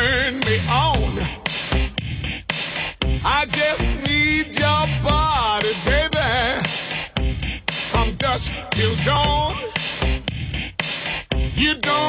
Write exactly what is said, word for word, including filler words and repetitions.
turn me on. I just need your body, baby, from dusk till dawn. You don't